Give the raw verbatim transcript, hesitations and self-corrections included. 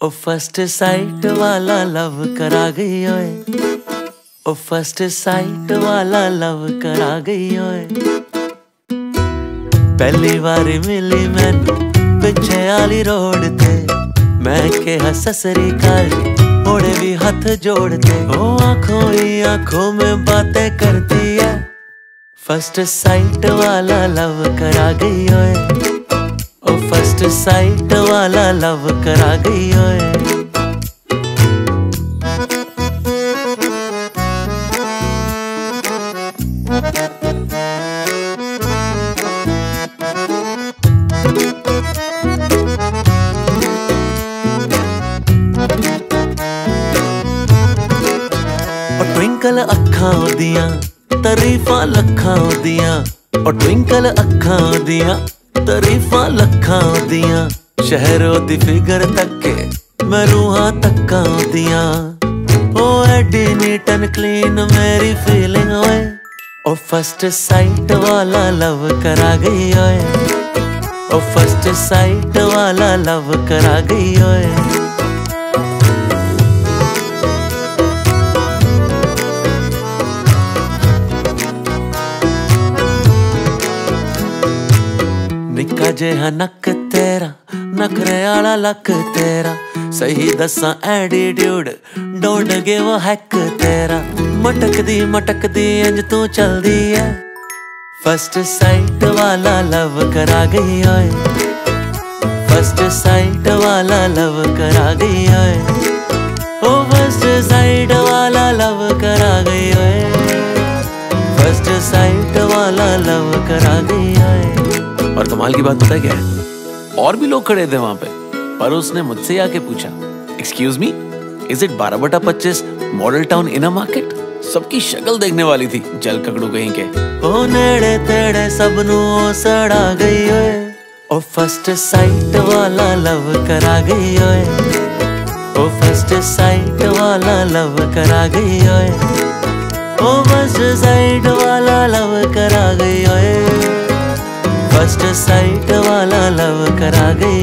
ओ first sight वाला love करा गई ओए, ओ फर्स्ट साइट वाला लव करा गई ओए। पहली बारी मिली मैनू पिछे आली रोड ते, मैं कहा सत श्री अकाल ओड़े भी हाथ जोड़ते। ओ आंखों ही आंखों में बातें करती है, फर्स्ट साइट वाला लव करा गई ओए, ओ फर्स्ट साइट वाला लव करा गई ओए। और ट्विंकल अखां ओदियां तरीफां लखां ओदियां, और ट्विंकल अखां ओदियां तरीफां लखां ओदियां। शहरों दी फिगर तके मैं रूहां तक्कां ओदियां। ओ एडी नीट एंड क्लीन मेरी फीलिंग ओए, ओ फर्स्ट साइट वाला लव करा गई ओए, ओ फर्स्ट साइट वाला लव करा गई ओए। निक्का जेहा नक तेरा नखरे आला लक तेरा, सही दसा attitude don't give a heck तेरा। मटकदी मटकदी इंज तू चलदी है, फर्स्ट साइट वाला लव करा गई ओए, फर्स्ट साइट वाला लव करा गई ओए, ओ फर्स्ट साइट वाला लव करा गई ओए, फर्स्ट साइट वाला लव करा गई ओए। और कमाल की बात पता है क्या है, और भी लोग खड़े थे वहां पे, पर उसने मुझसे आके पूछा, एक्सक्यूज मी, इज इट बारह बटा पच्चीस Model Town in a market? सबकी शक्ल देखने वाली थी, जल ककड़ू कहीं के। ओ नेड़े तेड़े सबनू सड़ा गई ओए, ओ फर्स्ट साइट वाला लव करा गई ओए, ओ फर्स्ट साइट वाला लव करा गई ओए, ओ फर्स्ट साइट वाला लव करा गई ओए, फर्स्ट साइट वाला लव करा गई।